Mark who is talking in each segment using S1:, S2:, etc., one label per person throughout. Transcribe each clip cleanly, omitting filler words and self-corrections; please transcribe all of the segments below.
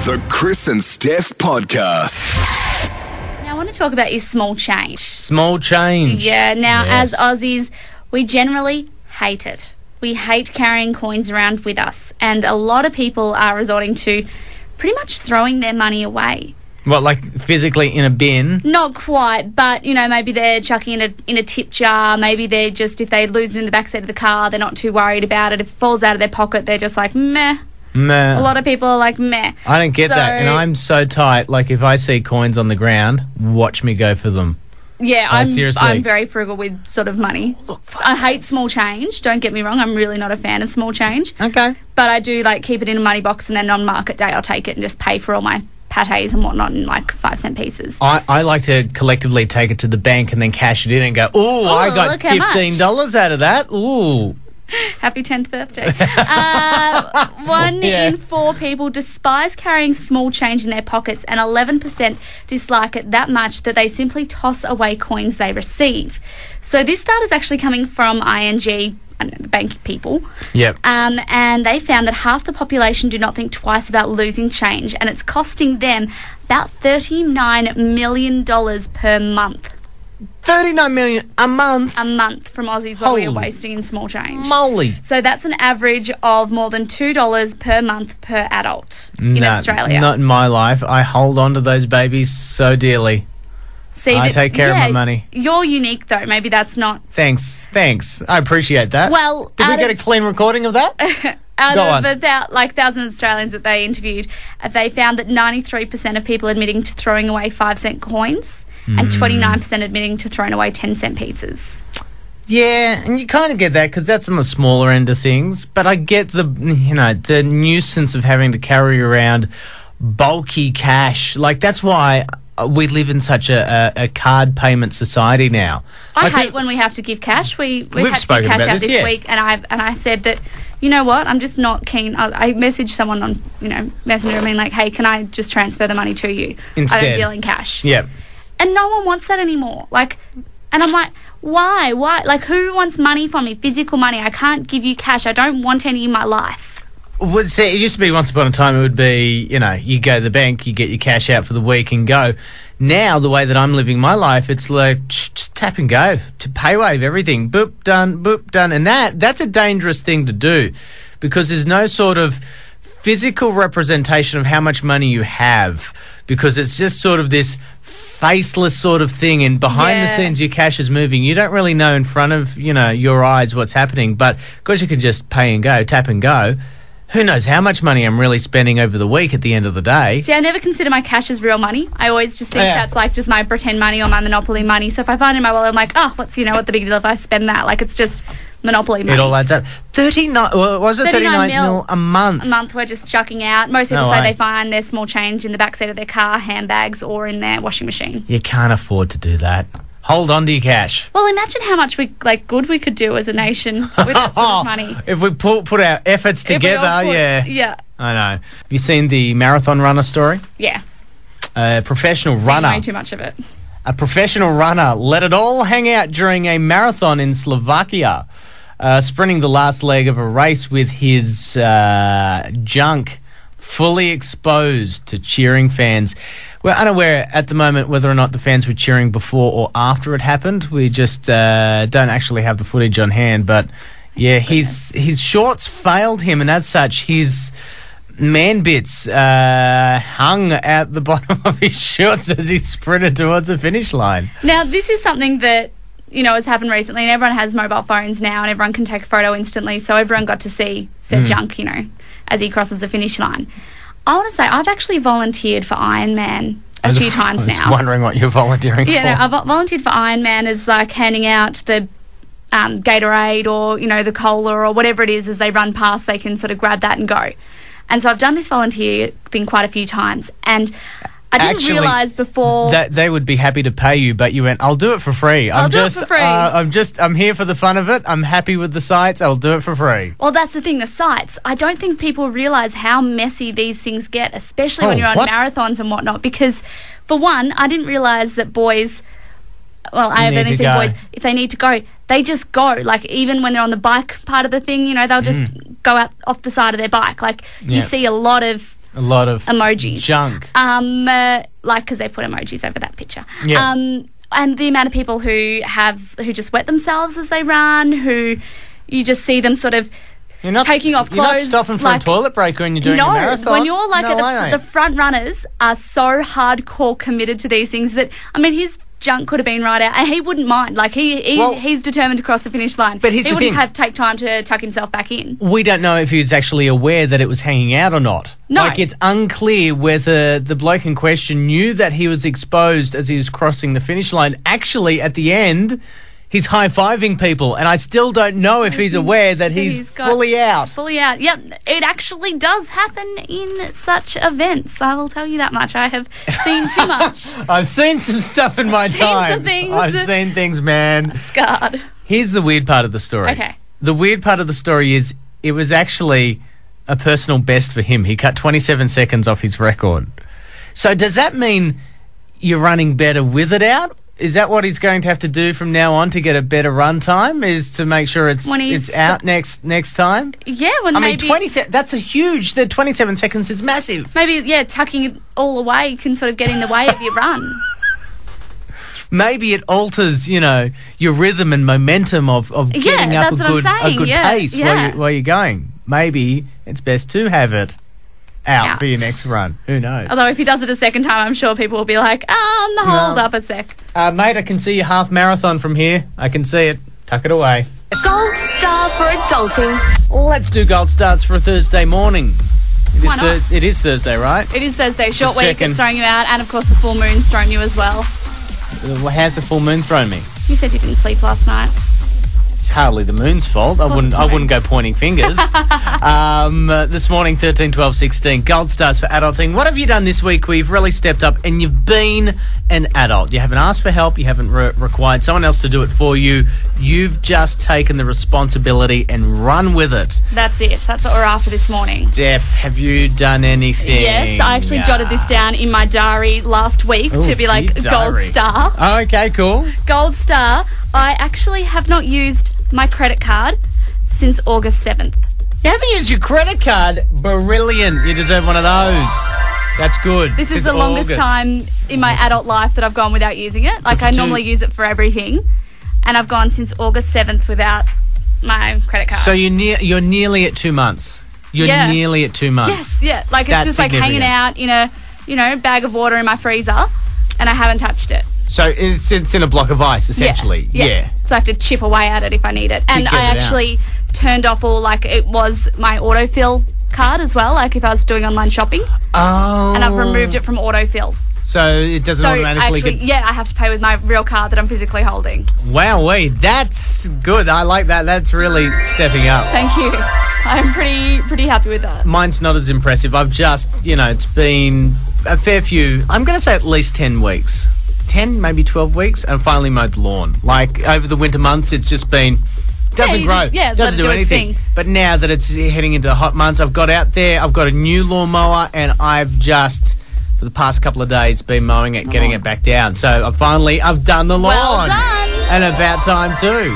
S1: The Chris and Steph Podcast.
S2: Now, I want to talk about your small change.
S3: Small change.
S2: Yeah, now
S3: Yes.
S2: as Aussies, we generally hate it. We hate carrying coins around with us, and a lot of people are resorting to pretty much throwing their money away.
S3: What, like physically in a bin?
S2: Not quite, but, you know, maybe they're chucking it in a tip jar. Maybe they're just, if they lose it in the backseat of the car, they're not too worried about it. If it falls out of their pocket, they're just like, meh.
S3: Meh.
S2: A lot of people are like, meh.
S3: I don't get
S2: So-
S3: that. And I'm so tight. Like, if I see coins on the ground, watch me go for them.
S2: Yeah,
S3: seriously.
S2: I'm very frugal with sort of money. I hate small change. Don't get me wrong. I'm really not a fan of small change.
S3: Okay.
S2: But I do, like, keep it in a money box, and then on market day I'll take it and just pay for all my patés and whatnot in, like, 5-cent pieces.
S3: I like to collectively take it to the bank and then cash it in and go, ooh, I got
S2: look how much.
S3: $15 out of that. Ooh.
S2: Happy 10th birthday. One
S3: Yeah.
S2: in 4 people despise carrying small change in their pockets, and 11% dislike it that much that they simply toss away coins they receive. So this data is actually coming from ING, I don't know, the bank people.
S3: Yep.
S2: And they found that half the population do not think twice about losing change, and it's costing them about $39 million per month.
S3: $39 million a month.
S2: A month from Aussies what we are
S3: Holy
S2: wasting in small change.
S3: Moly.
S2: So that's an average of more than $2 per month per adult in
S3: No,
S2: Australia.
S3: Not in my life. I hold on to those babies so dearly.
S2: See,
S3: I take care of my money.
S2: You're unique, though. Maybe that's not...
S3: Thanks. I appreciate that.
S2: Well,
S3: Did we
S2: out
S3: get a
S2: of-
S3: clean recording of that?
S2: Out
S3: Go
S2: of
S3: on.
S2: thousands of Australians that they interviewed, they found that 93% of people admitting to throwing away 5-cent coins and 29% admitting to throwing away 10-cent pieces.
S3: Yeah, and you kind of get that because that's on the smaller end of things. But I get the nuisance of having to carry around bulky cash. Like, that's why we live in such a card payment society now.
S2: I
S3: Like,
S2: hate when we have to give cash. We
S3: We've
S2: had to
S3: spoken
S2: give cash
S3: about
S2: out
S3: this,
S2: this
S3: yeah.
S2: week, and I said that, you know what, I'm just not keen. I messaged someone on, Messenger, I mean, like, hey, can I just transfer the money to you? I
S3: Instead.
S2: don't deal in cash.
S3: Yeah.
S2: And no one wants that anymore. Like, and I'm like, why? Like, who wants money from me? Physical money. I can't give you cash. I don't want any in my life.
S3: Well, see, it used to be once upon a time it would be, you go to the bank, you get your cash out for the week and go. Now, the way that I'm living my life, it's like just tap and go, to paywave everything. Boop, done. And that's a dangerous thing to do because there's no sort of physical representation of how much money you have because it's just sort of this faceless sort of thing, and behind the
S2: Yeah.
S3: scenes your cash is moving. You don't really know in front of, your eyes what's happening, but because you can just pay and go, tap and go, who knows how much money I'm really spending over the week at the end of the day.
S2: See, I never consider my cash as real money. I always just think
S3: Yeah.
S2: that's like just my pretend money or my Monopoly money. So if I find it in my wallet, I'm like, oh, what the big deal if I spend that? Like, it's just Monopoly money.
S3: It all adds up. 39, well, was it 39 mil a month?
S2: A month we're just chucking out. Most people
S3: No
S2: say
S3: way.
S2: they find their small change in the backseat of their car, handbags, or in their washing machine.
S3: You can't afford to do that. Hold on to your cash.
S2: Well, imagine how much good we could do as a nation with that sort of money.
S3: If we put our efforts
S2: If we all
S3: together,
S2: put-
S3: yeah.
S2: Yeah.
S3: I know. Have you seen the marathon runner story?
S2: Yeah.
S3: A professional runner.
S2: Way too much of it.
S3: A professional runner let it all hang out during a marathon in Slovakia, sprinting the last leg of a race with his junk fully exposed to cheering fans. We're unaware at the moment whether or not the fans were cheering before or after it happened. We just don't actually have the footage on hand, but yeah, his shorts failed him, and as such, his man bits hung at the bottom of his shorts as he sprinted towards the finish line.
S2: Now, this is something that, has happened recently, and everyone has mobile phones now, and everyone can take a photo instantly, so everyone got to see said junk, as he crosses the finish line. I want to say, I've actually volunteered for Ironman a few times now.
S3: I was wondering what you're volunteering for.
S2: Yeah, no, I've volunteered for Ironman as, like, handing out the Gatorade or, the cola or whatever it is as they run past, they can sort of grab that and go. And so I've done this volunteer thing quite a few times, and I didn't
S3: Actually,
S2: realise before
S3: that they would be happy to pay you, but you went, I'll do it for free.
S2: I'll do it for free.
S3: I'm here for the fun of it. I'm happy with the sites. I'll do it for free.
S2: Well, that's the thing, the sites. I don't think people realise how messy these things get, especially when you're on
S3: what?
S2: marathons and whatnot, because, for one, I didn't realise that boys... Well, I have
S3: Need
S2: only
S3: to
S2: seen
S3: go.
S2: boys, if they need to go, they just go. Like, even when they're on the bike part of the thing, they'll just go out off the side of their bike. Like, you
S3: Yeah.
S2: see a lot of
S3: A lot of
S2: emojis.
S3: junk.
S2: Because they put emojis over that picture.
S3: Yeah.
S2: And the amount of people who just wet themselves as they run, who you just see them sort of taking off clothes.
S3: You're not stopping for a toilet break when you're doing a marathon.
S2: No, when you're the front runners are so hardcore committed to these things that, I mean, his junk could have been right out and he wouldn't mind. Like, he's determined to cross the finish line.
S3: But he
S2: wouldn't take time to tuck himself back in.
S3: We don't know if he was actually aware that it was hanging out or not.
S2: No.
S3: Like, it's unclear whether the bloke in question knew that he was exposed as he was crossing the finish line. Actually, at the end, he's high-fiving people, and I still don't know if he's aware that he's fully out.
S2: Fully out. Yep, it actually does happen in such events. I will tell you that much. I have seen too much.
S3: I've seen some stuff in my time.
S2: Some things.
S3: I've seen things, man.
S2: Scarred.
S3: Here's the weird part of the story.
S2: Okay.
S3: The weird part of the story is it was actually a personal best for him. He cut 27 seconds off his record. So does that mean you're running better with it out? Is that what he's going to have to do from now on to get a better run time? Is to make sure it's out next time?
S2: Yeah,
S3: maybe 27. That's a huge. The 27 seconds is massive.
S2: Maybe tucking it all away can sort of get in the way of your run.
S3: Maybe it alters, your rhythm and momentum of getting up a good pace while you're going. Maybe it's best to have it out for your next run. Who knows?
S2: Although if he does it a second time, I'm sure people will be like, hold up a sec.
S3: Mate, I can see your half marathon from here. I can see it. Tuck it away.
S4: Gold Star for adulting.
S3: Let's do gold stars for a Thursday morning.
S2: Why not?
S3: It is Thursday, right?
S2: It is Thursday. Short week is throwing you out, and of course the full moon's thrown you as well.
S3: How's the full moon thrown me?
S2: You said you didn't sleep last night.
S3: It's hardly the moon's fault. I wouldn't go pointing fingers. This morning, 13, 12, 16, gold stars for adulting. What have you done this week where you've really stepped up and you've been an adult? You haven't asked for help. You haven't required someone else to do it for you. You've just taken the responsibility and run with it.
S2: That's it. That's what we're after this morning.
S3: Steph, have you done anything?
S2: Yes, I actually jotted this down in my diary last week to be like gold star.
S3: Oh, okay, cool.
S2: Gold star. I actually have not used my credit card since August 7th.
S3: You haven't used your credit card? Brilliant. You deserve one of those. That's good.
S2: This is the longest time in my adult life that I've gone without using it. Like, I normally use it for everything, and I've gone since August 7th without my credit card.
S3: So you're nearly at 2 months. You're nearly at 2 months.
S2: Yes, yeah. Like, it's just like hanging out in a bag of water in my freezer, and I haven't touched it.
S3: So it's in a block of ice, essentially. Yeah.
S2: So I have to chip away at it if I need it. And I actually turned off it was my autofill card as well, like if I was doing online shopping.
S3: Oh.
S2: And I've removed it from autofill.
S3: So it doesn't automatically
S2: I have to pay with my real card that I'm physically holding.
S3: Wowee, that's good. I like that. That's really stepping up.
S2: Thank you. I'm pretty happy with that.
S3: Mine's not as impressive. I've just, it's been a fair few, I'm going to say at least 10 weeks. 10, maybe 12 weeks, and finally mowed the lawn. Like, over the winter months, it's just been... Doesn't grow. Doesn't do anything. But now that it's heading into the hot months, I've got out there, I've got a new lawnmower, and I've just, for the past couple of days, been mowing it, getting it back down. So I've done the lawn.
S2: Well done.
S3: And about time too.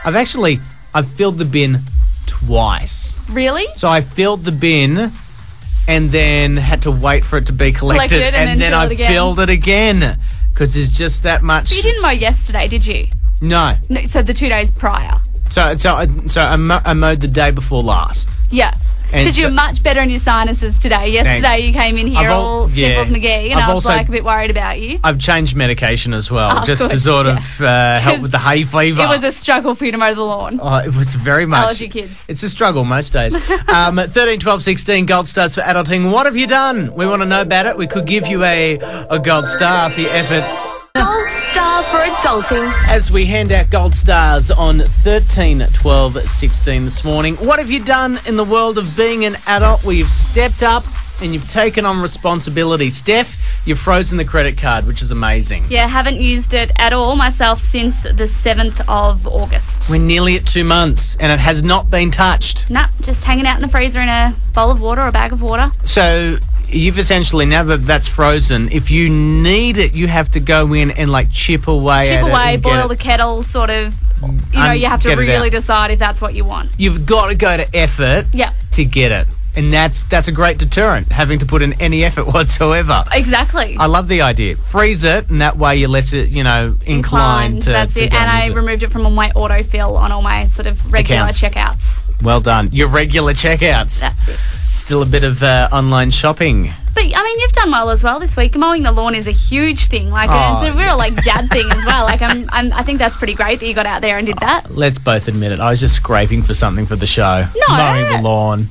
S3: I've filled the bin twice.
S2: Really?
S3: So I filled the bin and then had to wait for it to be collected
S2: and then
S3: I filled it again. Because there's just that much.
S2: But you didn't mow yesterday, did you?
S3: No.
S2: So the 2 days prior.
S3: So I mowed the day before last.
S2: Yeah. Because you're much better in your sinuses today. Yesterday you came in here all Sniffles McGee, and I was a bit worried about you.
S3: I've changed medication as well, just to sort of help with the hay fever.
S2: It was a struggle for you to mow the lawn.
S3: Oh, it was very much.
S2: Allergy kids.
S3: It's a struggle most days. 13, 12, 16, gold stars for adulting. What have you done? We want to know about it. We could give you a gold star for your efforts.
S4: Gold Star for adulting.
S3: As we hand out gold stars on 13, 12, 16 this morning, what have you done in the world of being an adult where you've stepped up and you've taken on responsibility? Steph, you've frozen the credit card, which is amazing.
S2: Yeah, haven't used it at all myself since the 7th of August.
S3: We're nearly at 2 months and it has not been touched.
S2: Nah, just hanging out in the freezer in a bowl of water or a bag of water.
S3: So you've essentially, now that that's frozen, if you need it, you have to go in and chip away at it.
S2: Chip away, boil the kettle, sort of, you have to really decide if that's what you want.
S3: You've got to go to effort to get it. And that's a great deterrent, having to put in any effort whatsoever.
S2: Exactly.
S3: I love the idea. Freeze it, and that way you're less, inclined to.
S2: That's
S3: to
S2: it.
S3: go
S2: And I
S3: use it.
S2: removed it from all my autofill on all my sort of regular
S3: Accounts.
S2: checkouts.
S3: Well done. Your regular checkouts.
S2: That's it.
S3: Still a bit of online shopping.
S2: But I mean, you've done well as well this week. Mowing the lawn is a huge thing. Like
S3: Oh,
S2: it's a real dad thing as well. Like I think that's pretty great that you got out there and did that.
S3: Let's both admit it. I was just scraping for something for the show.
S2: No.
S3: Mowing the lawn.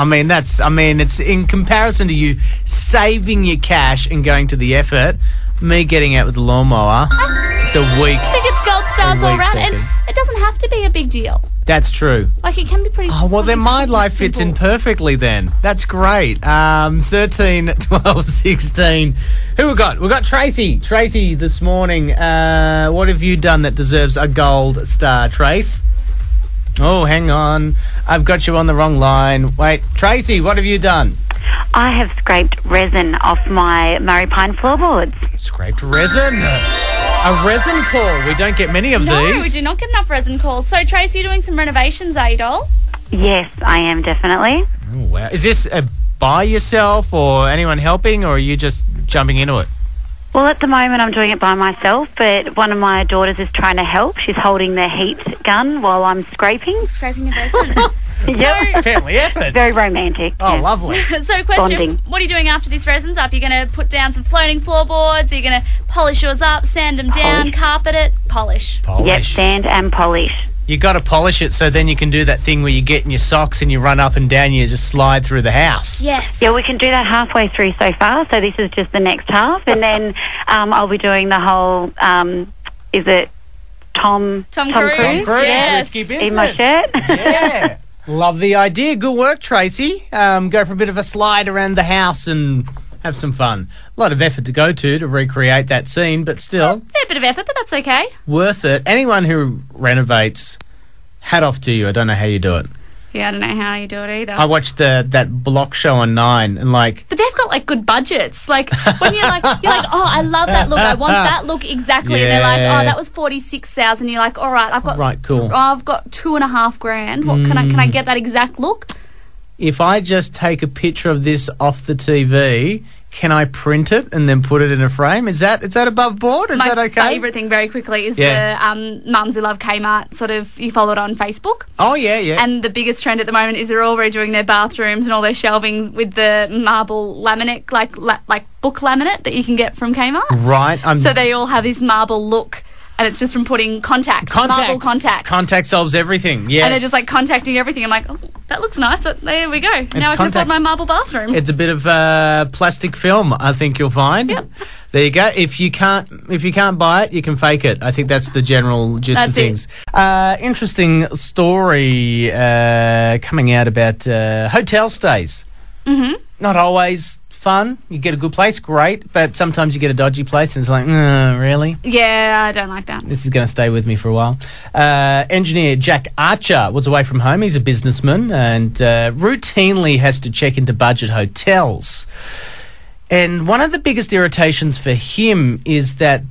S3: It's in comparison to you saving your cash and going to the effort, me getting out with the lawnmower, it's a week.
S2: I think it's gold stars all
S3: week
S2: round, and
S3: second.
S2: it doesn't have to be a big deal.
S3: That's true.
S2: Like it can be pretty.
S3: Oh, well, then my life fits in
S2: simple.
S3: perfectly then. That's great. 13, 12, 16. Who we got? We got Tracy. Tracy this morning. What have you done that deserves a gold star, Trace? Oh, hang on. I've got you on the wrong line. Wait, Tracy, what have you done?
S5: I have scraped resin off my Murray Pine floorboards.
S3: Scraped resin. A resin call. We don't get many of
S2: No,
S3: these.
S2: we do not get enough resin calls. So, Tracy, you're doing some renovations, are you, doll?
S5: Yes, I am definitely.
S3: Oh, wow. Is this by yourself or anyone helping, or are you just jumping into it?
S5: Well, at the moment I'm doing it by myself, but one of my daughters is trying to help. She's holding the heat gun while I'm scraping.
S2: Scraping the resin.
S5: Yep.
S3: Family effort.
S5: Very romantic.
S3: Oh,
S5: yes.
S3: lovely.
S2: So, question,
S5: Bonding.
S2: what are you doing after this resin's up? You're going to put down some floating floorboards, are you going to polish yours up, sand them down,
S5: Polish.
S2: carpet it, polish.
S5: Yep,
S3: Polish.
S5: sand and polish.
S3: You got to polish it so then you can do that thing where you get in your socks and you run up and down, you just slide through the house.
S2: Yes.
S5: Yeah, we can do that halfway through so far, so this is just the next half, and then I'll be doing the whole, is it Tom
S2: Cruise?
S3: Tom Cruise,
S2: Yes.
S3: risky business.
S5: in my shirt?
S3: Yeah. Love the idea. Good work, Tracy. Go for a bit of a slide around the house and have some fun. A lot of effort to go to recreate that scene, but still
S2: Fair bit of effort, but that's okay.
S3: worth it. Anyone who renovates, hat off to you. I don't know how you do it.
S2: Yeah, I don't know how you do it either.
S3: I watched that block show on 9 and
S2: But they've got good budgets. Like when you're like, oh, I love that look. I want that look exactly. And they're like,
S3: Yeah.
S2: oh, that was 46,000. You're like, all right, I've got
S3: Right, cool.
S2: I've got $2,500. What can I get that exact look?
S3: if I just take a picture of this off the TV, can I print it and then put it in a frame? Is that above board? Is that okay?
S2: My favourite thing, very quickly, is
S3: Yeah.
S2: the Mums Who Love Kmart. Sort of, you follow it on Facebook.
S3: Oh yeah, yeah.
S2: And the biggest trend at the moment is they're all redoing their bathrooms and all their shelving with the marble laminate, like book laminate that you can get from Kmart.
S3: Right.
S2: So they all have this marble look, and it's just from putting marble contact.
S3: Contact solves everything. Yes.
S2: And they're just contacting everything. I'm like, oh, that looks nice. There we go. Now I can
S3: contact.
S2: afford my marble bathroom.
S3: It's a bit of plastic film, I think you'll find.
S2: Yep.
S3: There you go. If you can't buy it, you can fake it. I think that's the general gist of
S2: That's it.
S3: things. Interesting story coming out about hotel stays.
S2: Mm-hmm.
S3: Not always fun. You get a good place, great, but sometimes you get a dodgy place and it's like, really?
S2: Yeah, I don't like that.
S3: This is going to stay with me for a while. Engineer Jack Archer was away from home. He's a businessman and routinely has to check into budget hotels. And one of the biggest irritations for him is that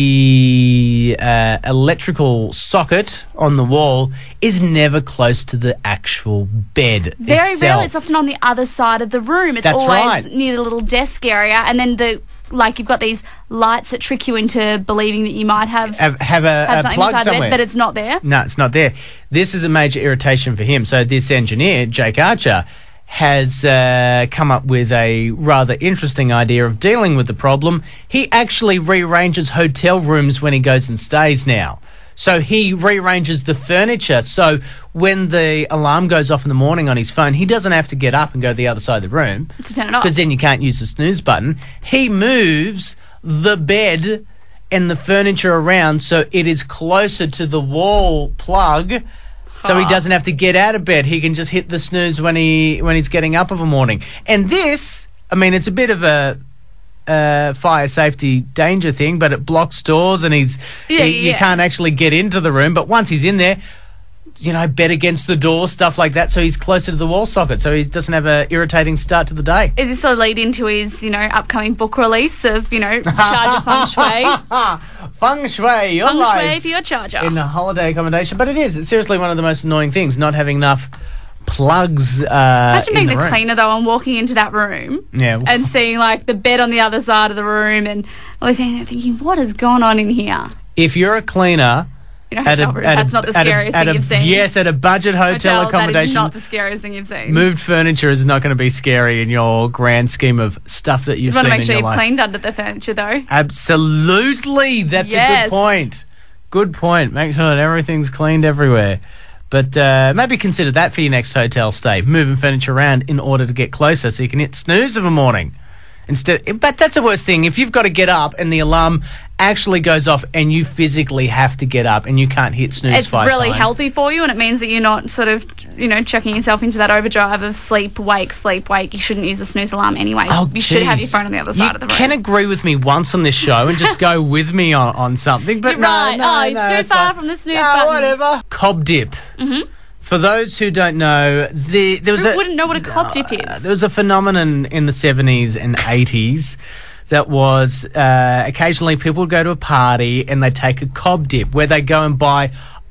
S3: the electrical socket on the wall is never close to the actual bed
S2: Very
S3: itself.
S2: rarely. It's often on the other side of the room. It's
S3: That's
S2: always
S3: right.
S2: near the little desk area, and then you've got these lights that trick you into believing that you might have
S3: have a
S2: something
S3: plug
S2: beside the
S3: somewhere.
S2: bed, but it's not there.
S3: No, it's not there. This is a major irritation for him. So this engineer, Jake Archer, has come up with a rather interesting idea of dealing with the problem. He actually rearranges hotel rooms when he goes and stays now. So he rearranges the furniture. So when the alarm goes off in the morning on his phone, he doesn't have to get up and go to the other side of the room
S2: To turn it off.
S3: because then you can't use the snooze button. He moves the bed and the furniture around so it is closer to the wall plug. So he doesn't have to get out of bed. He can just hit the snooze when he's getting up of a morning. And this, I mean, it's a bit of a fire safety danger thing, but it blocks doors and you can't actually get into the room. But once he's in there, bed against the door, stuff like that, so he's closer to the wall socket, so he doesn't have a irritating start to the day.
S2: Is this a lead into his, upcoming book release of, charger feng shui?
S3: Feng shui, your
S2: Feng
S3: life
S2: shui for your charger.
S3: in a holiday accommodation. But it's seriously one of the most annoying things, not having enough plugs.
S2: Imagine being
S3: in
S2: the
S3: room.
S2: cleaner though and walking into that room
S3: Yeah.
S2: and seeing like the bed on the other side of the room and all these things, thinking, what has gone on in here?
S3: If you're a cleaner,
S2: You know, hotel room, that's not the scariest thing you've seen.
S3: Yes, at a budget hotel
S2: That is
S3: accommodation,
S2: not the scariest thing you've seen.
S3: moved furniture is not going to be scary in your grand scheme of stuff that you've
S2: You want
S3: seen
S2: to make
S3: in
S2: sure
S3: your
S2: you've
S3: life.
S2: cleaned under the furniture though.
S3: Absolutely, that's a
S2: Yes.
S3: good point. Good point. Make sure that everything's cleaned everywhere. But maybe consider that for your next hotel stay. Moving furniture around in order to get closer so you can hit snooze of a morning. But that's the worst thing. If you've got to get up and the alarm actually goes off and you physically have to get up and you can't hit snooze
S2: It's
S3: 5
S2: really
S3: times.
S2: healthy for you, and it means that you're not sort of, chucking yourself into that overdrive of sleep, wake. You shouldn't use a snooze alarm anyway.
S3: Oh,
S2: you should have
S3: geez.
S2: your phone on the other side of the room.
S3: You can agree with me once on this show and just go with me on something. But
S2: You're
S3: no,
S2: right.
S3: no,
S2: He's
S3: no,
S2: too
S3: it's
S2: far
S3: fine.
S2: from the snooze
S3: No,
S2: button.
S3: whatever. Cob dip. Mm-hmm. For those who don't know, there was
S2: Who wouldn't know what a cob dip is?
S3: There was a phenomenon in the 70s and 80s that was occasionally people would go to a party and they'd take a cob dip where they go and buy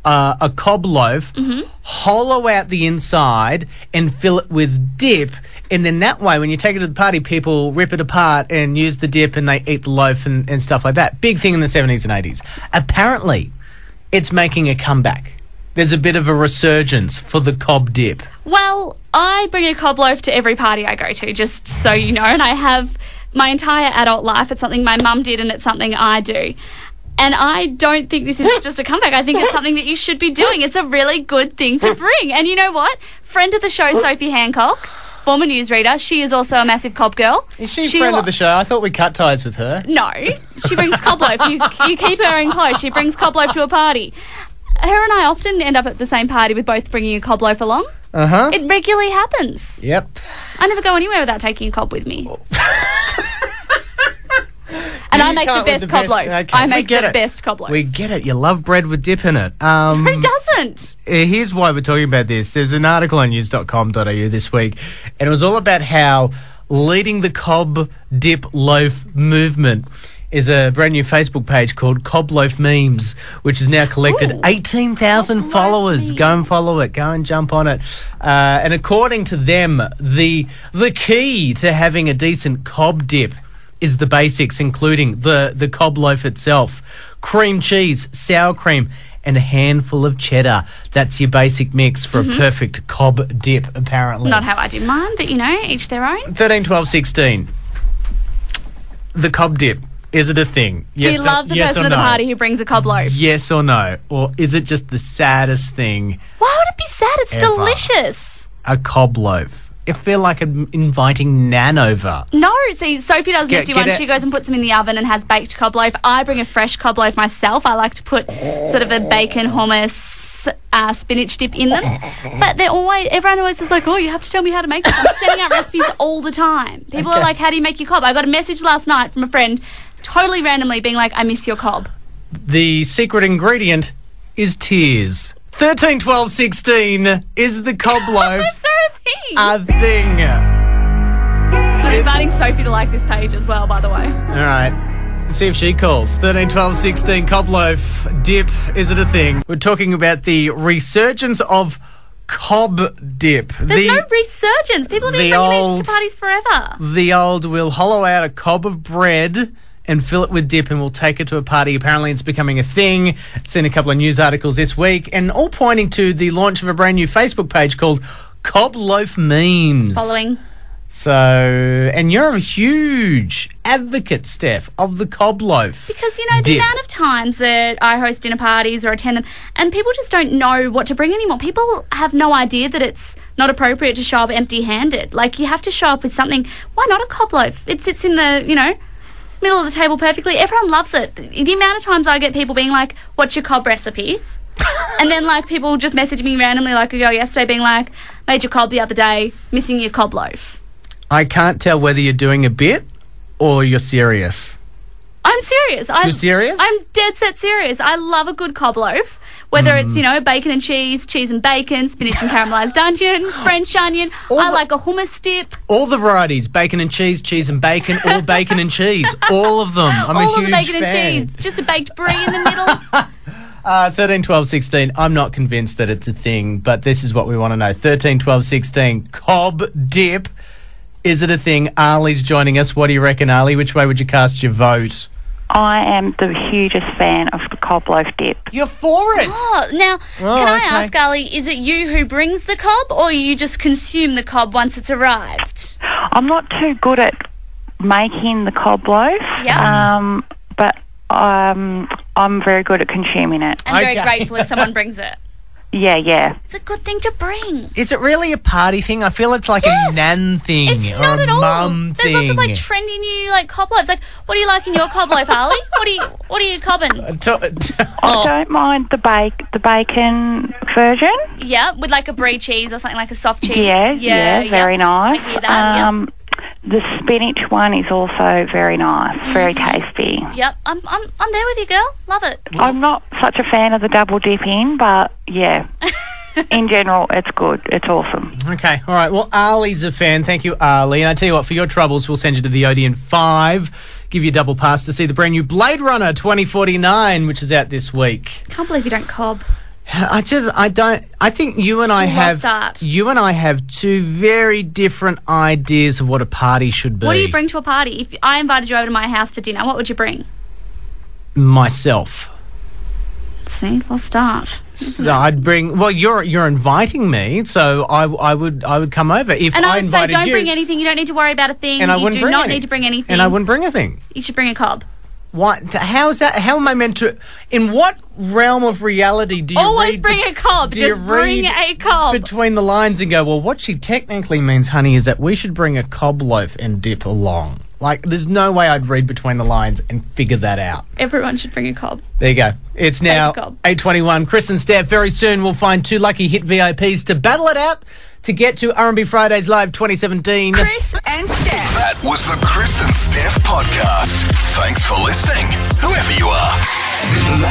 S3: a cob loaf, hollow out the inside and fill it with dip. And then that way, when you take it to the party, people rip it apart and use the dip and they eat the loaf and stuff like that. Big thing in the 70s and 80s. Apparently, it's making a comeback. There's a bit of a resurgence for the cob dip.
S2: Well, I bring a cob loaf to every party I go to, just so you know, and I have my entire adult life. It's something my mum did and it's something I do. And I don't think this is just a comeback. I think it's something that you should be doing. It's a really good thing to bring. And you know what? Friend of the show, Sophie Hancock, former newsreader, she is also a massive cob girl.
S3: Is she a friend of the show? I thought we cut ties with her.
S2: No, she brings cob loaf. You keep her in close. She brings cob loaf to a party. Her and I often end up at the same party with both bringing a cob loaf along.
S3: Uh-huh.
S2: It regularly happens.
S3: Yep.
S2: I never go anywhere without taking a cob with me. And
S3: You
S2: I make the
S3: can't with
S2: best cob loaf.
S3: Okay,
S2: I
S3: we
S2: make
S3: get
S2: the
S3: it.
S2: best cob loaf.
S3: We get it. You love bread with dip in it.
S2: Who doesn't?
S3: Here's why we're talking about this. There's an article on news.com.au this week, and it was all about how leading the cob dip loaf movement is a brand new Facebook page called Cob Loaf Memes, which has now collected
S2: Ooh.
S3: 18,000
S2: Cob
S3: followers.
S2: Loaf
S3: Go and
S2: Memes.
S3: follow it. Go and jump on it. And according to them, the key to having a decent cob dip is the basics, including the cob loaf itself, cream cheese, sour cream, and a handful of cheddar. That's your basic mix for a perfect cob dip, apparently.
S2: Not how I do mine, but each their own.
S3: 13, 12, 16. The cob dip. Is it a thing?
S2: Do you love the person at the party who brings a cob loaf?
S3: Yes or no? Or is it just the saddest thing,
S2: Why would it be sad? It's
S3: Ever.
S2: delicious.
S3: a cob loaf? I feel like I'm inviting Nan over.
S2: No, see, Sophie does
S3: Get
S2: nifty ones.
S3: it.
S2: She goes and puts them in the oven and has baked cob loaf. I bring a fresh cob loaf myself. I like to put sort of a bacon hummus spinach dip in them. But everyone always is like, oh, you have to tell me how to make this. I'm sending out recipes all the time. People are
S3: Okay.
S2: like, how do you make your cob? I got a message last night from a friend, totally randomly being like, I miss your cob.
S3: The secret ingredient is tears. 13, 12, 16 is the cob loaf
S2: That's so a thing.
S3: a thing.
S2: I'm inviting Sophie to like this page as well, by the way.
S3: All right. See if she calls. 13, 12, 16, cob loaf, dip, is it a thing? We're talking about the resurgence of cob dip.
S2: There's no resurgence. People have been
S3: the
S2: bringing
S3: old-
S2: these to parties forever.
S3: The old, we'll hollow out a cob of bread and fill it with dip and we'll take it to a party. Apparently it's becoming a thing. Seen a couple of news articles this week and all pointing to the launch of a brand new Facebook page called Cob Loaf Memes.
S2: Following.
S3: So, and you're a huge advocate, Steph, of the cob loaf.
S2: Because, the
S3: dip.
S2: amount of times that I host dinner parties or attend them, and people just don't know what to bring anymore. People have no idea that it's not appropriate to show up empty-handed. Like, you have to show up with something. Why not a cob loaf? It sits in the, middle of the table perfectly. Everyone loves it. The amount of times I get people being like, what's your cob recipe? And then, people just message me randomly, like a girl yesterday, being like, made your cob the other day, missing your cob loaf.
S3: I can't tell whether you're doing a bit or you're serious.
S2: I'm serious.
S3: You're serious?
S2: I'm dead set serious. I love a good cob loaf. Whether it's, bacon and cheese and bacon, spinach and caramelised onion, French onion. I like a hummus dip.
S3: All the varieties, bacon and cheese and bacon, or bacon and cheese. All of them. I'm
S2: all
S3: a
S2: of
S3: huge
S2: the bacon
S3: fan.
S2: and cheese. Just a baked brie in the middle.
S3: 13, 12, 16. I'm not convinced that it's a thing, but this is what we want to know. 13, 12, 16. Cob dip. Is it a thing? Ali's joining us. What do you reckon, Ali? Which way would you cast your vote?
S5: I am the hugest fan of the cob loaf dip.
S3: You're for it.
S2: Oh, now, can I ask, Ali, is it you who brings the cob or you just consume the cob once it's arrived?
S5: I'm not too good at making the cob loaf, but I'm very good at consuming it.
S2: I'm very grateful if someone brings it.
S5: Yeah.
S2: It's a good thing to bring.
S3: Is it really a party thing? I feel it's like a nan thing
S2: It's
S3: or
S2: not
S3: a
S2: at all.
S3: mum
S2: There's
S3: thing.
S2: lots of like trendy new like cob loaves. Like, what do you like in your cob loaf, Ali? What are you cobbing?
S5: I don't mind the bacon version.
S2: Yeah, with like a brie cheese or something like a soft cheese.
S5: Yeah, very nice.
S2: I hear that.
S5: The spinach one is also very nice, very tasty.
S2: Yep, I'm there with you, girl. Love it.
S5: I'm not such a fan of the double dipping, but yeah, in general, it's good. It's awesome.
S3: Okay, all right. Well, Ali's a fan. Thank you, Ali. And I tell you what, for your troubles, we'll send you to the Odeon 5, give you a double pass to see the brand new Blade Runner 2049, which is out this week.
S2: Can't believe you don't cob.
S3: I think you and I have two very different ideas of what a party should be.
S2: What do you bring to a party? If I invited you over to my house for dinner, what would you bring?
S3: Myself.
S2: See, lost start.
S3: So I'd bring. Well, you're inviting me, so I would come over. If
S2: and I would say,
S3: invited
S2: don't
S3: you,
S2: bring anything. You don't need to worry about a thing.
S3: And I
S2: you
S3: wouldn't
S2: do
S3: bring
S2: not
S3: any.
S2: need to bring anything.
S3: And I wouldn't bring a thing.
S2: You should bring a cob.
S3: What? How is that? How am I meant to? In what realm of reality do you
S2: always
S3: read,
S2: bring a cob?
S3: do you
S2: Just bring
S3: read
S2: a cob
S3: between the lines and go, well, what she technically means, honey, is that we should bring a cob loaf and dip along. Like, there's no way I'd read between the lines and figure that out.
S2: Everyone should bring a cob.
S3: There you go. It's now
S2: cob.
S3: 8:21. Chris and Steph. Very soon we'll find two lucky hit VIPs to battle it out to get to R&B Fridays Live 2017.
S6: Chris and Steph.
S1: That was the Chris and Steph podcast. Thanks for listening, whoever you are.